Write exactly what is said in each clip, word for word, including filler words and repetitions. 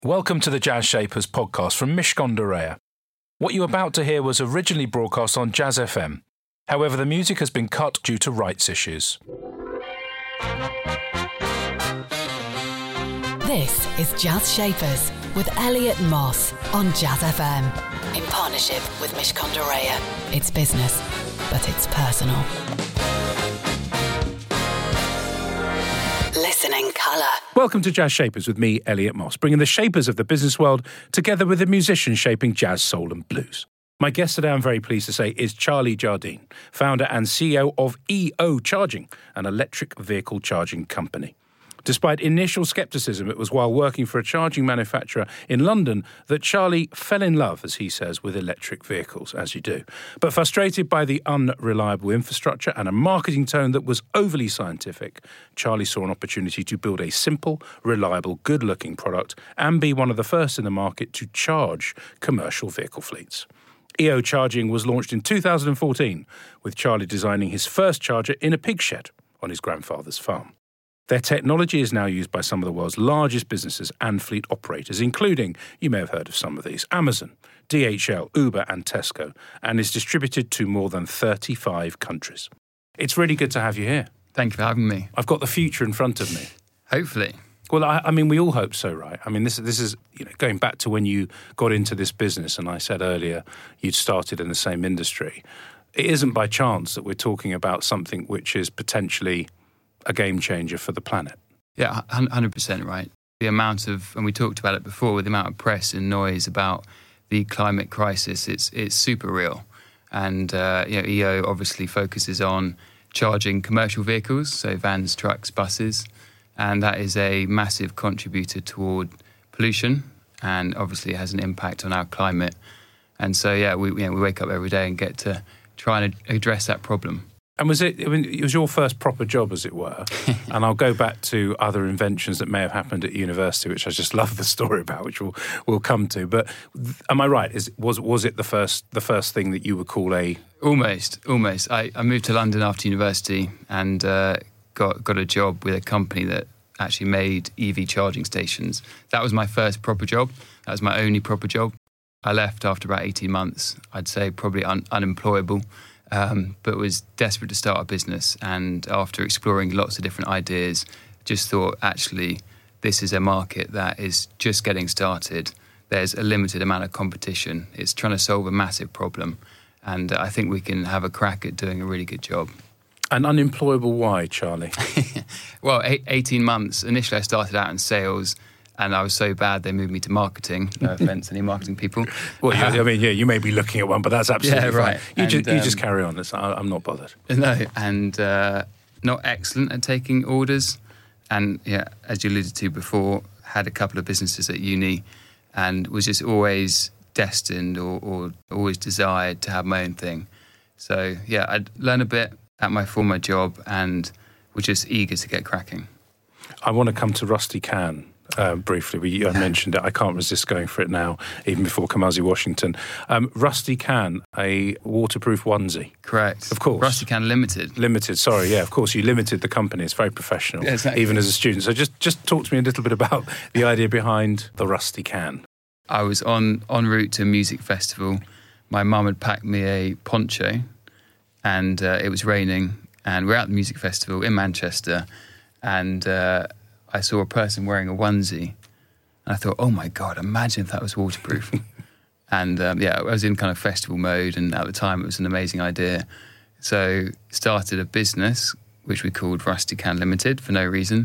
Welcome to the Jazz Shapers podcast from Mishcon de Reya. What you're about to hear was originally broadcast on Jazz F M. However, the music has been cut due to rights issues. This is Jazz Shapers with Elliot Moss on Jazz F M. In partnership with Mishcon de Reya. It's business, but it's personal. Listening colour. Welcome to Jazz Shapers with me, Elliot Moss, bringing the shapers of the business world together with the musicians shaping jazz, soul and blues. My guest today, I'm very pleased to say, is Charlie Jardine, founder and C E O of E O Charging, an electric vehicle charging company. Despite initial scepticism, it was while working for a charging manufacturer in London that Charlie fell in love, as he says, with electric vehicles, as you do. But frustrated by the unreliable infrastructure and a marketing tone that was overly scientific, Charlie saw an opportunity to build a simple, reliable, good-looking product and be one of the first in the market to charge commercial vehicle fleets. E O Charging was launched in two thousand fourteen, with Charlie designing his first charger in a pig shed on his grandfather's farm. Their technology is now used by some of the world's largest businesses and fleet operators, including, you may have heard of some of these, Amazon, D H L, Uber and Tesco, and is distributed to more than thirty-five countries. It's really good to have you here. Thank you for having me. I've got the future in front of me. Hopefully. Well, I, I mean, we all hope so, right? I mean, this, this is, you know, going back to when you got into this business, and I said earlier you'd started in the same industry. It isn't by chance that we're talking about something which is potentially a game changer for the planet. Yeah, one hundred percent right. The amount of, and we talked about it before, with the amount of press and noise about the climate crisis, it's it's super real. And uh, you know, E O obviously focuses on charging commercial vehicles, so vans, trucks, buses, and that is a massive contributor toward pollution, and obviously it has an impact on our climate. And so, yeah, we you know, we wake up every day and get to try and address that problem. And was it, I mean, it was your first proper job, as it were. And I'll go back to other inventions that may have happened at university, which I just love the story about, which we'll, we'll come to. But am I right? Is, was was it the first the first thing that you would call a... Almost, almost. I, I moved to London after university and uh, got, got a job with a company that actually made E V charging stations. That was my first proper job. That was my only proper job. I left after about eighteen months. I'd say probably un, unemployable. Um, but was desperate to start a business, and after exploring lots of different ideas, just thought, actually, this is a market that is just getting started. There's a limited amount of competition. It's trying to solve a massive problem, and I think we can have a crack at doing a really good job. And unemployable why, Charlie? Well, eight, eighteen months. Initially, I started out in sales, and I was so bad they moved me to marketing. No offence, any marketing people. Well, yeah, I mean, yeah, you may be looking at one, but that's absolutely yeah, right. fine. You, and, just, um, you just carry on. It's, I, I'm not bothered. No, and uh, not excellent at taking orders. And yeah, as you alluded to before, had a couple of businesses at uni, and was just always destined or, or always desired to have my own thing. So yeah, I'd learn a bit at my former job and was just eager to get cracking. I want to come to Rusty Can. Uh, briefly, we I mentioned it. I can't resist going for it now, even before Kamasi Washington. Um, Rusty Can, a waterproof onesie. Correct. Of course. Rusty Can Limited. Limited, sorry, yeah, of course. You limited the company. It's very professional, yeah, exactly. Even as a student. So just, just talk to me a little bit about the idea behind the Rusty Can. I was on, en route to a music festival. My mum had packed me a poncho, and uh, it was raining, and we're at the music festival in Manchester, and... Uh, I saw a person wearing a onesie, and I thought, oh my God, imagine if that was waterproof. and um, yeah, I was in kind of festival mode, and at the time it was an amazing idea. So started a business, which we called Rusty Can Limited for no reason.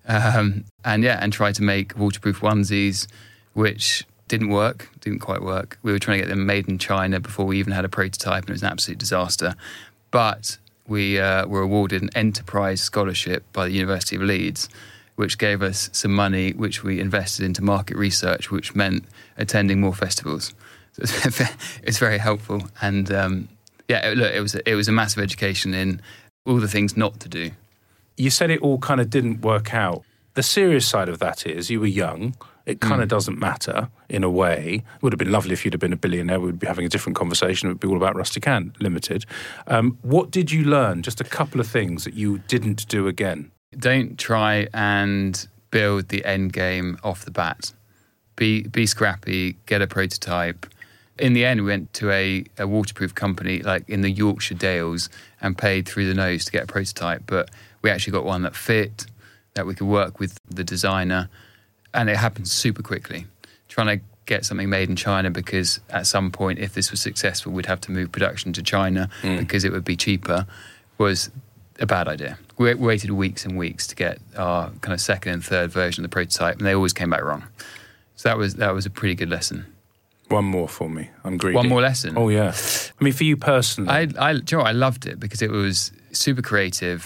Um, and yeah, and tried to make waterproof onesies, which didn't work, didn't quite work. We were trying to get them made in China before we even had a prototype, and it was an absolute disaster. But we uh, were awarded an enterprise scholarship by the University of Leeds, which gave us some money, which we invested into market research, which meant attending more festivals. So it's very helpful. And um, yeah, it, look, it was a, it was a massive education in all the things not to do. You said it all kind of didn't work out. The serious side of that is you were young. It kind mm. of doesn't matter in a way. It would have been lovely if you'd have been a billionaire. We'd be having a different conversation. It would be all about Rusty Can Limited. Um, what did you learn? Just a couple of things that you didn't do again. Don't try and build the end game off the bat. be be scrappy, get a prototype. In the end, we went to a, a waterproof company like in the Yorkshire Dales and paid through the nose to get a prototype. But we actually got one that fit, that we could work with the designer, and it happened super quickly. Trying to get something made in China, because at some point, if this was successful, we'd have to move production to China mm. because it would be cheaper, was a bad idea. We waited weeks and weeks to get our kind of second and third version of the prototype, and they always came back wrong. So that was that was a pretty good lesson. One more for me. I'm greedy. One more lesson. Oh, yeah. I mean, for you personally. I, I, do you know what? I loved it because it was super creative,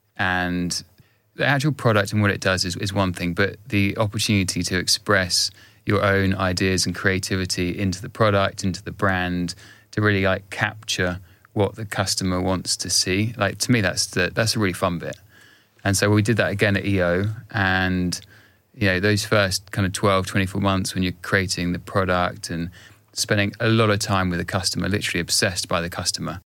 and the actual product and what it does is, is one thing, but the opportunity to express your own ideas and creativity into the product, into the brand, to really like capture what the customer wants to see. Like, to me, that's the, that's a really fun bit. And so we did that again at E O, and you know, those first kind of twelve, twenty-four months when you're creating the product and spending a lot of time with the customer, literally obsessed by the customer,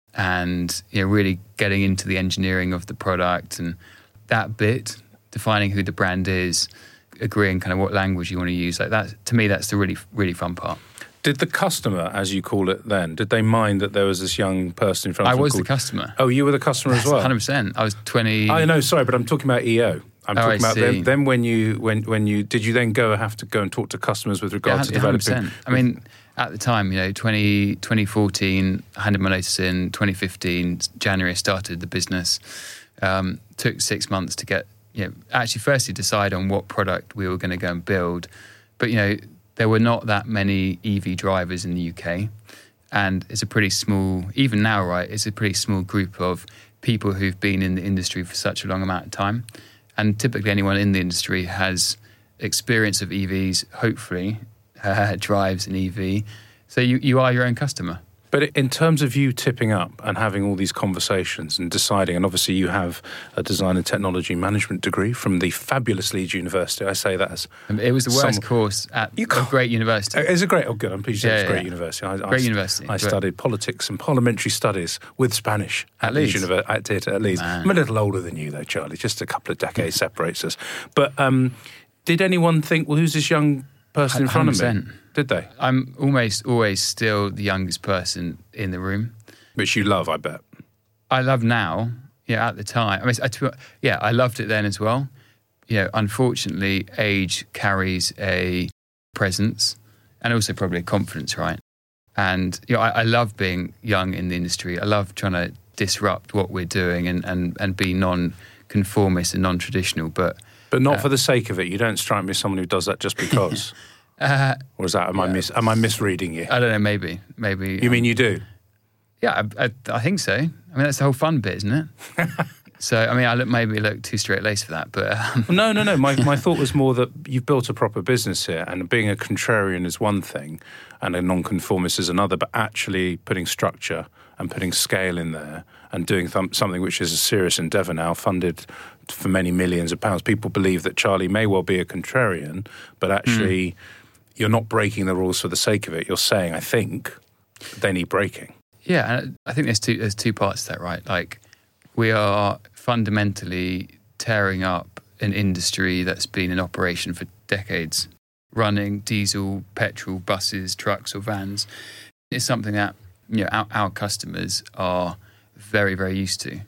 and you know, really getting into the engineering of the product and that bit, defining who the brand is, agreeing kind of what language you want to use. Like that, to me, that's the really, really fun part. Did the customer, as you call it then, did they mind that there was this young person in front of I them? I was called... the customer. Oh, you were the customer as well? one hundred percent. I was twenty... I know, sorry, but I'm talking about E O. I'm oh, talking I about them, then when you, when, when you, did you then go have to go and talk to customers with regard yeah, to developing? one hundred percent. I mean, at the time, you know, twenty, twenty fourteen, I handed my notice in, twenty fifteen, January, I started the business. Um, took six months to get, you know, actually firstly decide on what product we were going to go and build. But, you know, there were not that many E V drivers in the U K. And it's a pretty small, even now, right, it's a pretty small group of people who've been in the industry for such a long amount of time. And typically anyone in the industry has experience of E Vs, hopefully, uh, drives an E V. So you, you are your own customer. But in terms of you tipping up and having all these conversations and deciding, and obviously you have a design and technology management degree from the fabulous Leeds University. I say that as... It was the worst some, course at a great university. It's a great... Oh, good. I'm pleased you yeah, said it's a great yeah. university. I, great I, university. I studied politics and parliamentary studies with Spanish at, at Leeds. Leeds University. I did at Leeds. Man. I'm a little older than you, though, Charlie. Just a couple of decades separates us. But um, did anyone think, well, who's this young person in front one hundred percent. of me? Did they? I'm almost always still the youngest person in the room. Which you love, I bet. I love now. Yeah, at the time. I mean, I, yeah, I loved it then as well. You know, unfortunately, age carries a presence and also probably a confidence, right? And, you know, I, I love being young in the industry. I love trying to disrupt what we're doing and, and, and be non-conformist and non-traditional. But but not uh, for the sake of it. You don't strike me as someone who does that just because. uh, or is that, am, yeah. I mis, am I misreading you? I don't know, maybe. maybe. You um, mean you do? Yeah, I, I, I think so. I mean, that's the whole fun bit, isn't it? So, I mean, I look, maybe look too straight-laced for that, but... Um. No, no, no. My, my thought was more that you've built a proper business here, and being a contrarian is one thing, and a non-conformist is another, but actually putting structure and putting scale in there and doing th- something which is a serious endeavour now, funded for many millions of pounds. People believe that Charlie may well be a contrarian, but actually mm. you're not breaking the rules for the sake of it. You're saying, I think, they need breaking. Yeah, and I think there's two there's two parts to that, right? Like, we are fundamentally tearing up an industry that's been in operation for decades, running diesel, petrol, buses, trucks or vans. It's something that, you know, our, our customers are very, very used to.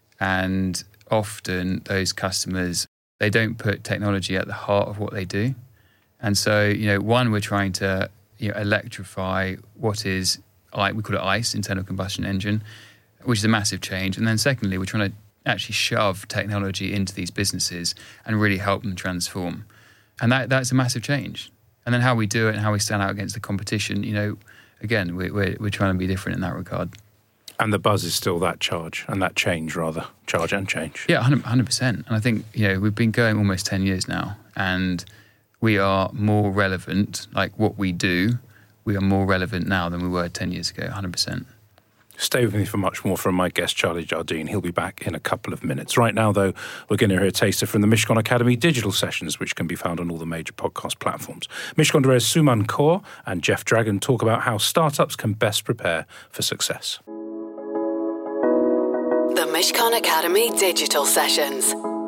And often those customers, they don't put technology at the heart of what they do. And so, you know, one, we're trying to, you know, electrify what is... like we call it ICE, internal combustion engine, which is a massive change. And then secondly, we're trying to actually shove technology into these businesses and really help them transform. And that that's a massive change. And then how we do it and how we stand out against the competition, you know, again, we're, we're, we're trying to be different in that regard. And the buzz is still that charge, and that change rather, charge and change. Yeah, one hundred percent. And I think, you know, we've been going almost ten years now, and we are more relevant, like what we do, we are more relevant now than we were ten years ago, one hundred percent. Stay with me for much more from my guest, Charlie Jardine. He'll be back in a couple of minutes. Right now, though, we're going to hear a taster from the Mishcon Academy digital sessions, which can be found on all the major podcast platforms. Mishcon Directors Suman Kaur and Jeff Dragon talk about how startups can best prepare for success. The Mishcon Academy digital sessions.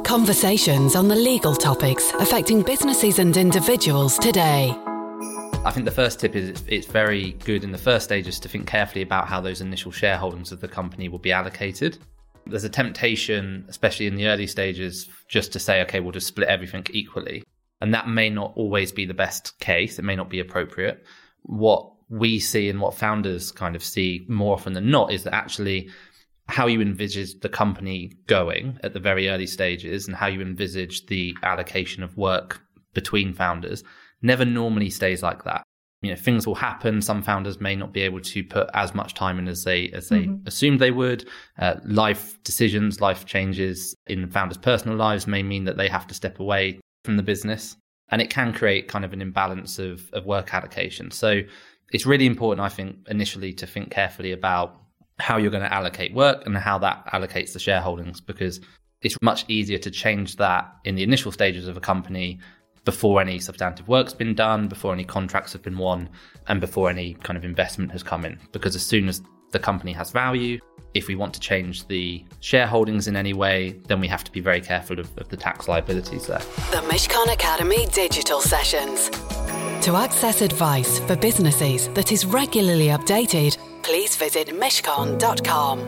Conversations on the legal topics affecting businesses and individuals today. I think the first tip is it's, it's very good in the first stages to think carefully about how those initial shareholdings of the company will be allocated. There's a temptation, especially in the early stages, just to say, okay, we'll just split everything equally. And that may not always be the best case. It may not be appropriate. What we see and what founders kind of see more often than not is that actually how you envisage the company going at the very early stages and how you envisage the allocation of work between founders never normally stays like that. You know, things will happen. Some founders may not be able to put as much time in as they as they mm-hmm. assumed they would. Uh, life decisions, life changes in founders' personal lives may mean that they have to step away from the business, and it can create kind of an imbalance of, of work allocation. So it's really important, I think, initially to think carefully about how you're going to allocate work and how that allocates the shareholdings, because it's much easier to change that in the initial stages of a company before any substantive work's been done, before any contracts have been won, and before any kind of investment has come in. Because as soon as the company has value, if we want to change the shareholdings in any way, then we have to be very careful of, of the tax liabilities there. The Mishcon Academy Digital Sessions. To access advice for businesses that is regularly updated, please visit mishcon dot com.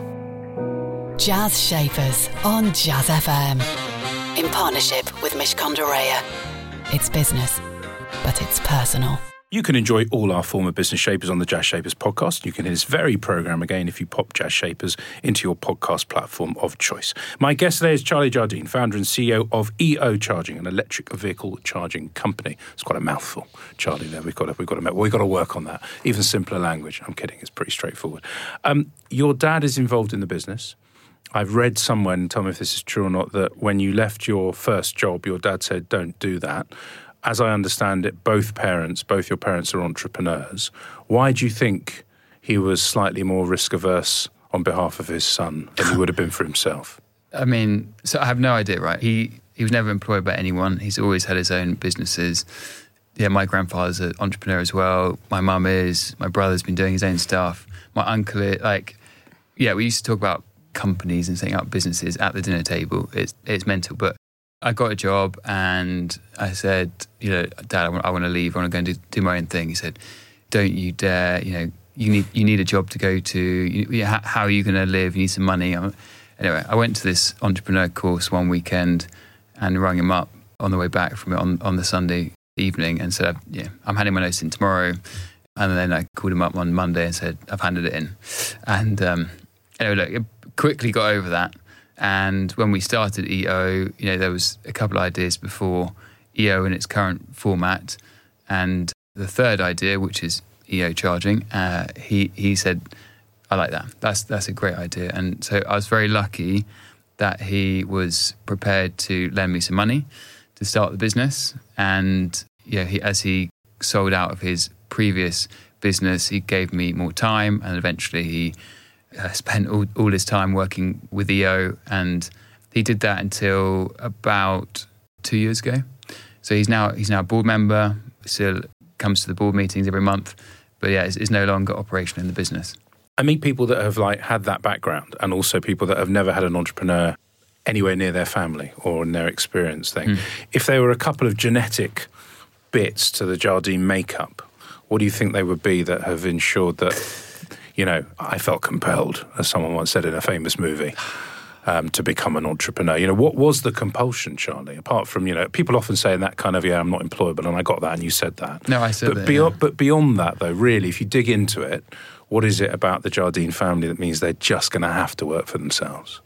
Jazz Shapers on Jazz F M. In partnership with Mishcon Dorea. It's business, but it's personal. You can enjoy all our former Business Shapers on the Jazz Shapers podcast. You can hear this very programme again if you pop Jazz Shapers into your podcast platform of choice. My guest today is Charlie Jardine, founder and C E O of E O Charging, an electric vehicle charging company. It's quite a mouthful, Charlie. There, we've got to, we've got to, we've got to work on that. Even simpler language. I'm kidding. It's pretty straightforward. Um, your dad is involved in the business. I've read somewhere, and tell me if this is true or not, that when you left your first job, your dad said, don't do that. As I understand it, both parents, both your parents are entrepreneurs. Why do you think he was slightly more risk-averse on behalf of his son than he would have been for himself? I mean, so I have no idea, right? He he was never employed by anyone. He's always had his own businesses. Yeah, my grandfather's an entrepreneur as well. My mum is. My brother's been doing his own stuff. My uncle, is, like, yeah, we used to talk about companies and setting up businesses at the dinner table. It's it's mental. But I got a job and I said, you know, Dad, I want, I want to leave. I want to go and do, do my own thing. He said, don't you dare. You know, you need you need a job to go to. You, how, how are you going to live? You need some money. Anyway, I went to this entrepreneur course one weekend and rang him up on the way back from it on, on the Sunday evening and said, yeah, I'm handing my notes in tomorrow. And then I called him up on Monday and said, I've handed it in. And um, anyway, look, it quickly got over that. And when we started E O, you know, there was a couple of ideas before E O in its current format. And the third idea, which is E O Charging, uh, he he said, I like that. That's that's a great idea. And so I was very lucky that he was prepared to lend me some money to start the business. And yeah, he, as he sold out of his previous business, he gave me more time, and eventually he uh, spent all, all his time working with E O, and he did that until about two years ago. So he's now he's now a board member, still comes to the board meetings every month, but yeah, is, is no longer operational in the business. I meet people that have like had that background, and also people that have never had an entrepreneur anywhere near their family or in their experience thing. Mm. If there were a couple of genetic bits to the Jardine makeup, what do you think they would be that have ensured that, you know, I felt compelled, as someone once said in a famous movie, um, to become an entrepreneur? You know, what was the compulsion, Charlie? Apart from, you know, people often say that kind of, yeah, I'm not employable, and I got that, and you said that. No, I said but that, beyond, yeah. But beyond that, though, really, if you dig into it, what is it about the Jardine family that means they're just going to have to work for themselves?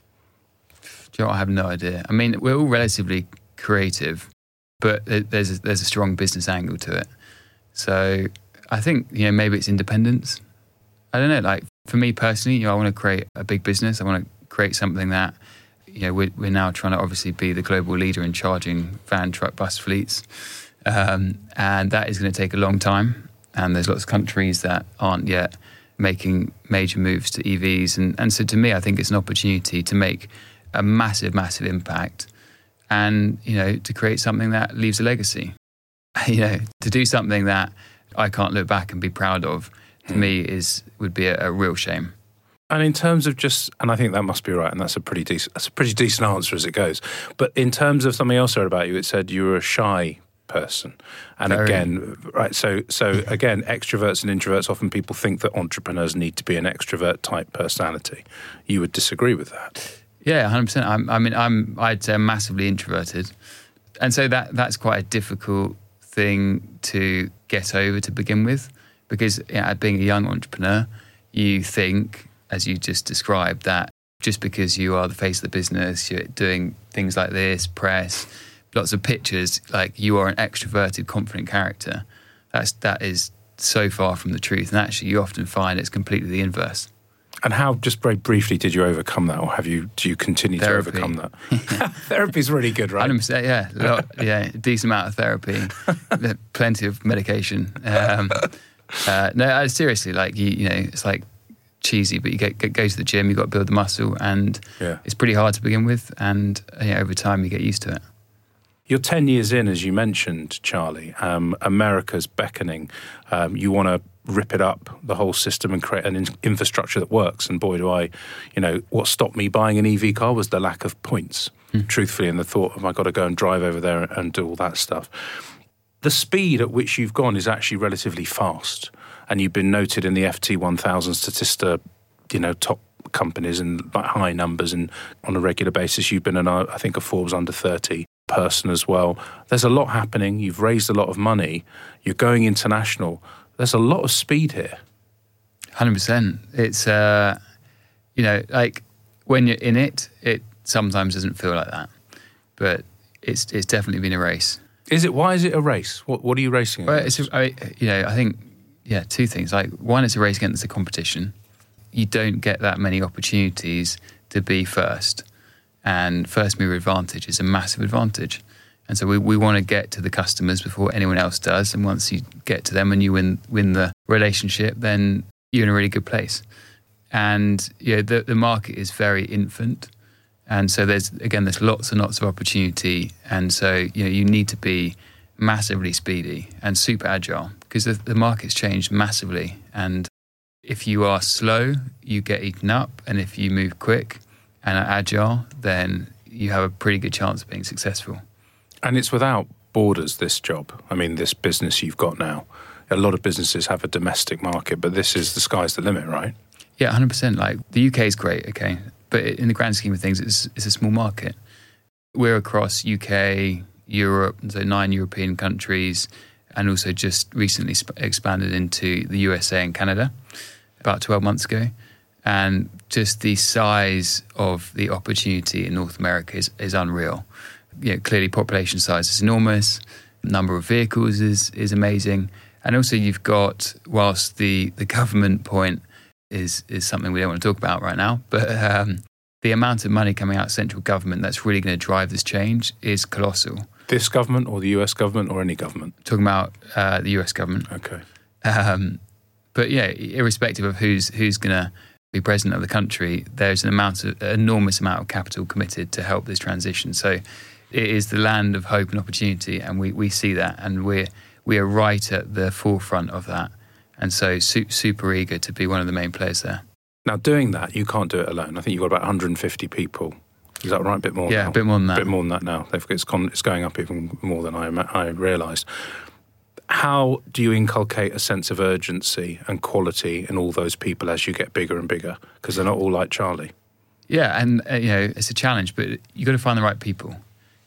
Do you know what? I have no idea. I mean, we're all relatively creative, but there's a, there's a strong business angle to it. So I think, you know, maybe it's independence. I don't know, like for me personally, you know, I want to create a big business. I want to create something that, you know, we're, we're now trying to obviously be the global leader in charging van, truck, bus fleets. Um, and that is going to take a long time. And there's lots of countries that aren't yet making major moves to E Vs. And, and so to me, I think it's an opportunity to make a massive, massive impact and, you know, to create something that leaves a legacy. You know, to do something that I can't look back and be proud of, to mm. me, is would be a, a real shame. And in terms of just, and I think that must be right, and that's a pretty decent, that's a pretty decent answer as it goes. But in terms of something else I read about you, it said you were a shy person. And Very. again, right, so so again, extroverts and introverts, often people think that entrepreneurs need to be an extrovert type personality. You would disagree with that? Yeah, one hundred percent. I'm, I mean, I'm, I'd say I'm massively introverted. And so that that's quite a difficult thing to get over to begin with, because you know, being a young entrepreneur, you think, as you just described, that just because you are the face of the business, you're doing things like this, press, lots of pictures, like you are an extroverted, confident character. That's, that is so far from the truth. And actually, you often find it's completely the inverse. And how, just very briefly, did you overcome that, or have you? Do you continue Therapy. to overcome that? Therapy's really good, right? one hundred percent, yeah, a lot, yeah, a decent amount of therapy, plenty of medication. Um, uh, no, uh, seriously, like you, you know, it's like cheesy, but you get, get, go to the gym, you've got to build the muscle, and yeah. it's pretty hard to begin with, and uh, yeah, over time you get used to it. You're ten years in, as you mentioned, Charlie. Um, America's beckoning. Um, you want to rip it up, the whole system, and create an in- infrastructure that works. And boy, do I, you know, what stopped me buying an E V car was the lack of points, mm. truthfully, and the thought of, I've got to go and drive over there and do all that stuff. The speed at which you've gone is actually relatively fast. And you've been noted in the F T one thousand Statista, you know, top companies and like high numbers, and on a regular basis. You've been, an, I think, a Forbes under thirty person as well. There's a lot happening. You've raised a lot of money. You're going international. There's a lot of speed here. one hundred percent. It's, uh, you know, like when you're in it, it sometimes doesn't feel like that. But it's it's definitely been a race. Is it? Why is it a race? What What are you racing against? Well, it's a, I, you know, I think, yeah, two things. Like, one, it's a race against the competition. You don't get that many opportunities to be first. And first mover advantage is a massive advantage. And so we, we want to get to the customers before anyone else does. And once you get to them and you win win the relationship, then you're in a really good place. And you know, the, the market is very infant. And so there's, again, there's lots and lots of opportunity. And so, you know, you need to be massively speedy and super agile, because the, the market's changed massively. And if you are slow, you get eaten up. And if you move quick and are agile, then you have a pretty good chance of being successful. And it's without borders, this job. I mean, this business you've got now. A lot of businesses have a domestic market, but this is the sky's the limit, right? Yeah, one hundred percent. Like, the U K is great, okay? But in the grand scheme of things, it's, it's a small market. We're across U K, Europe, so nine European countries, and also just recently sp- expanded into the U S A and Canada about twelve months ago. And just the size of the opportunity in North America is, is unreal. You know, clearly population size is enormous, number of vehicles is, is amazing. And also you've got, whilst the, the government point is, is something we don't want to talk about right now, but um, the amount of money coming out of central government that's really going to drive this change is colossal. This government or the U S government or any government? Talking about uh, the U S government. Okay. Um, but yeah, irrespective of who's who's going to be president of the country, there's an amount of, an enormous amount of capital committed to help this transition. So it is the land of hope and opportunity, and we, we see that, and we're we are right at the forefront of that. And so su- super eager to be one of the main players there. Now, doing that, you can't do it alone. I think you've got about one hundred fifty people. Is that right? A bit more yeah, now? a bit more than that. A bit more than that now. They've, it's, gone, it's going up even more than I, I realised. How do you inculcate a sense of urgency and quality in all those people as you get bigger and bigger? Because they're not all like Charlie. Yeah, and uh, you know, it's a challenge, but you've got to find the right people.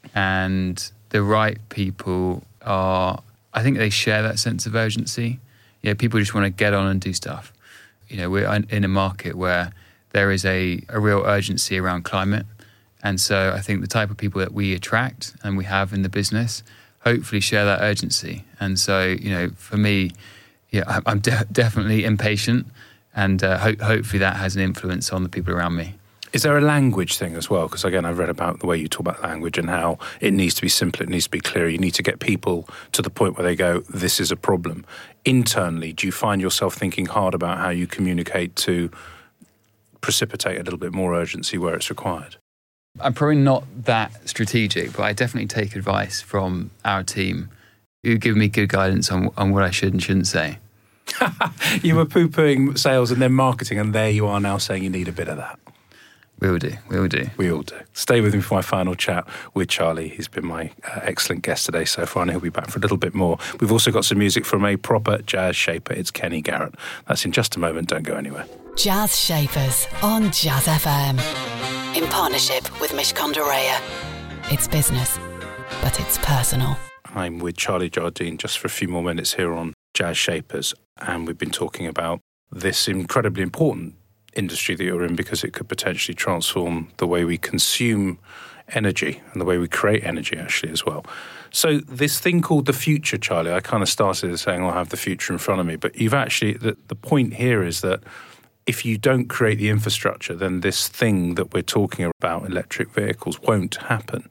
And the right people are, I think they share that sense of urgency. You know, people just want to get on and do stuff. You know, we're in a market where there is a, a real urgency around climate. And so I think the type of people that we attract and we have in the business hopefully share that urgency. And so, you know, for me, yeah, I'm de- definitely impatient, and uh, ho- hopefully that has an influence on the people around me. Is there a language thing as well? Because again, I've read about the way you talk about language and how it needs to be simple, it needs to be clear. You need to get people to the point where they go, this is a problem. Internally, do you find yourself thinking hard about how you communicate to precipitate a little bit more urgency where it's required? I'm probably not that strategic, but I definitely take advice from our team who give me good guidance on, on what I should and shouldn't say. You were poo-pooing sales and then marketing, and there you are now saying you need a bit of that. We will do, we will do. We all do. Stay with me for my final chat with Charlie. He's been my uh, excellent guest today so far, and he'll be back for a little bit more. We've also got some music from a proper jazz shaper. It's Kenny Garrett. That's in just a moment. Don't go anywhere. Jazz Shapers on Jazz F M. In partnership with Mishcon de Reya. It's business, but it's personal. I'm with Charlie Jardine just for a few more minutes here on Jazz Shapers, and we've been talking about this incredibly important industry that you're in because it could potentially transform the way we consume energy and the way we create energy actually as well. So this thing called the future, Charlie, I kind of started as saying, oh, I have the future in front of me, but you've actually, the, the point here is that if you don't create the infrastructure, then this thing that we're talking about, electric vehicles, won't happen.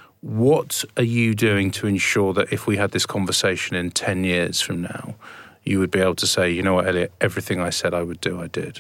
What are you doing to ensure that if we had this conversation in ten years from now, you would be able to say, you know what, Elliot, everything I said I would do, I did?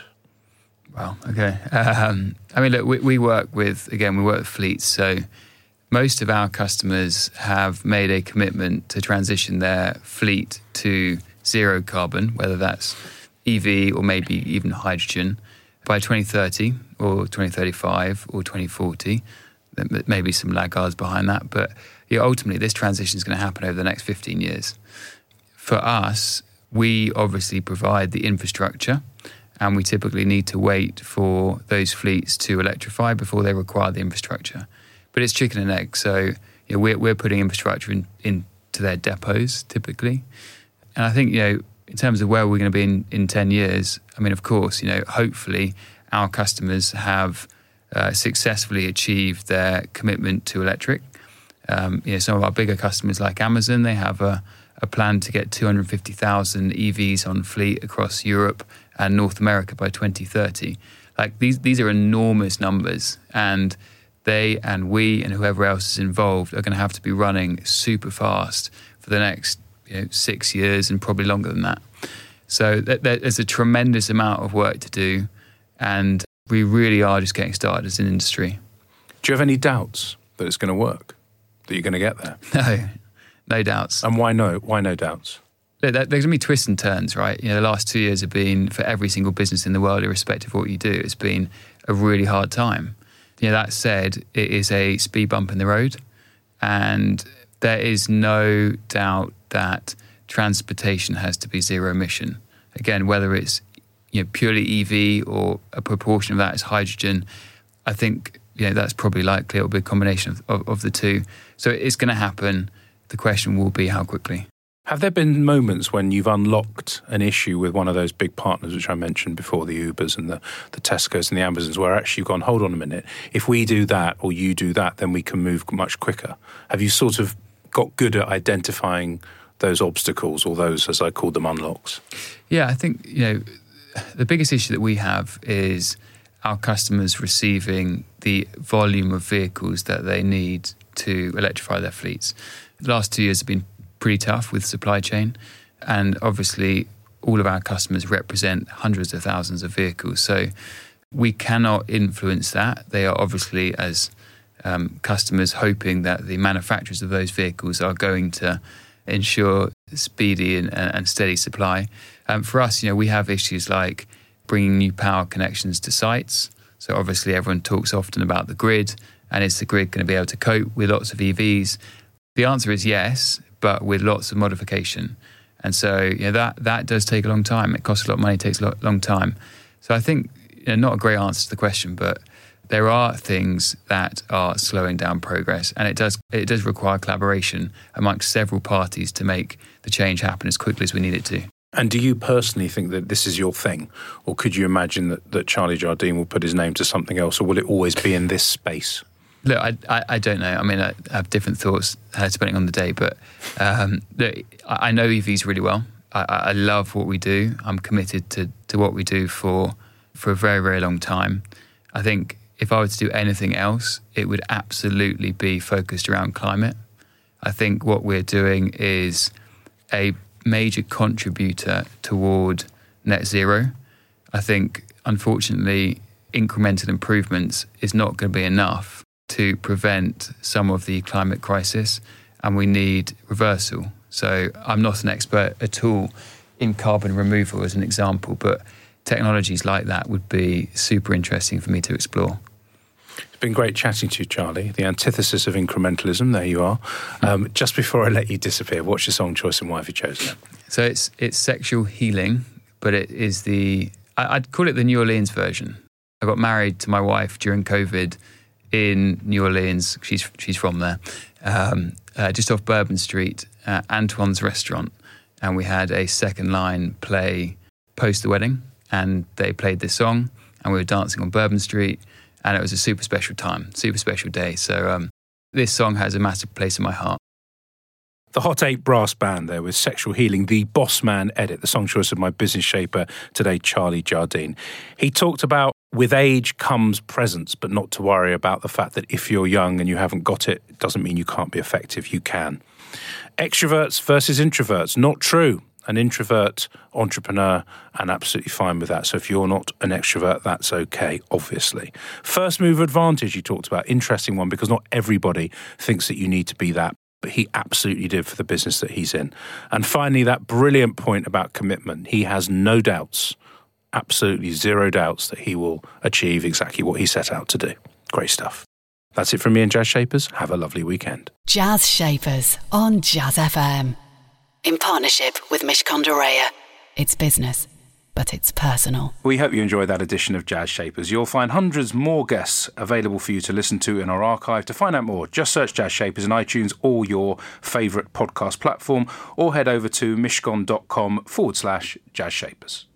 Wow, okay. Um, I mean, look, we, we work with, again, we work with fleets, so most of our customers have made a commitment to transition their fleet to zero carbon, whether that's E V or maybe even hydrogen, by twenty thirty or twenty thirty-five or twenty forty. There may be some laggards behind that, but yeah, ultimately this transition is going to happen over the next fifteen years. For us, we obviously provide the infrastructure, and we typically need to wait for those fleets to electrify before they require the infrastructure. But it's chicken and egg, so you know, we're, we're putting infrastructure in, into their depots typically. And I think, you know, in terms of where we're going to be in, in ten years, I mean, of course, you know, hopefully our customers have uh, successfully achieved their commitment to electric. Um, you know, some of our bigger customers like Amazon, they have a, a plan to get two hundred fifty thousand E Vs on fleet across Europe and North America by twenty thirty. Like these, these are enormous numbers, and they and we and whoever else is involved are going to have to be running super fast for the next you know, six years and probably longer than that. So th- there's a tremendous amount of work to do, and we really are just getting started as an industry. Do you have any doubts that it's going to work, that you're going to get there? No, no doubts. And why no? Why no doubts? There's going to be twists and turns, right? You know, the last two years have been, for every single business in the world, irrespective of what you do, it's been a really hard time. You know, that said, it is a speed bump in the road, and there is no doubt that transportation has to be zero emission. Again, whether it's you know purely E V or a proportion of that is hydrogen, I think you know that's probably likely. It'll be a combination of, of, of the two. So it's going to happen. The question will be how quickly. Have there been moments when you've unlocked an issue with one of those big partners, which I mentioned before, the Ubers and the, the Tescos and the Amazons, where actually you've gone, hold on a minute, if we do that or you do that, then we can move much quicker? Have you sort of got good at identifying those obstacles, or those, as I called them, unlocks? Yeah, I think, you know, the biggest issue that we have is our customers receiving the volume of vehicles that they need to electrify their fleets. The last two years have been pretty tough with supply chain, and obviously all of our customers represent hundreds of thousands of vehicles, so we cannot influence that. They are obviously, as um, customers, hoping that the manufacturers of those vehicles are going to ensure speedy and, and steady supply. Um, for us, you know, we have issues like bringing new power connections to sites. So obviously everyone talks often about the grid, and is the grid going to be able to cope with lots of E Vs? The answer is yes, but with lots of modification. And so you know, that that does take a long time. It costs a lot of money, it takes a lot, long time. So I think, you know, not a great answer to the question, but there are things that are slowing down progress, and it does it does require collaboration amongst several parties to make the change happen as quickly as we need it to. And do you personally think that this is your thing? Or could you imagine that, that Charlie Jardine will put his name to something else, or will it always be in this space? Look, I, I, I don't know. I mean, I have different thoughts uh, depending on the day, but um, look, I, I know E Vs really well. I, I love what we do. I'm committed to, to what we do for for a very, very long time. I think if I were to do anything else, it would absolutely be focused around climate. I think what we're doing is a major contributor toward net zero. I think, unfortunately, incremental improvements is not going to be enough to prevent some of the climate crisis, and we need reversal. So I'm not an expert at all in carbon removal as an example, but technologies like that would be super interesting for me to explore. It's been great chatting to you, Charlie. The antithesis of incrementalism, there you are. Um, just before I let you disappear, what's your song choice and why have you chosen it? So it's it's Sexual Healing, but it is the, I, I'd call it the New Orleans version. I got married to my wife during COVID in New Orleans. She's she's from there, um, uh, just off Bourbon Street, uh, Antoine's Restaurant. And we had a second line play post the wedding, and they played this song, and we were dancing on Bourbon Street, and it was a super special time, super special day. So um, this song has a massive place in my heart. The Hot Eight Brass Band there with Sexual Healing, the Boss Man edit, the song choice of my business shaper today, Charlie Jardine. He talked about with age comes presence, but not to worry about the fact that if you're young and you haven't got it, it doesn't mean you can't be effective. You can. Extroverts versus introverts, not true. An introvert entrepreneur, and absolutely fine with that. So if you're not an extrovert, that's okay, obviously. First mover advantage you talked about, interesting one, because not everybody thinks that you need to be that, but he absolutely did for the business that he's in. And finally, that brilliant point about commitment. He has no doubts, absolutely zero doubts that he will achieve exactly what he set out to do. Great stuff. That's it from me and Jazz Shapers. Have a lovely weekend. Jazz Shapers on Jazz F M. In partnership with Mishcon de Reya. It's business, but it's personal. We hope you enjoyed that edition of Jazz Shapers. You'll find hundreds more guests available for you to listen to in our archive. To find out more, just search Jazz Shapers in iTunes or your favourite podcast platform, or head over to mishcon.com forward slash Jazz Shapers.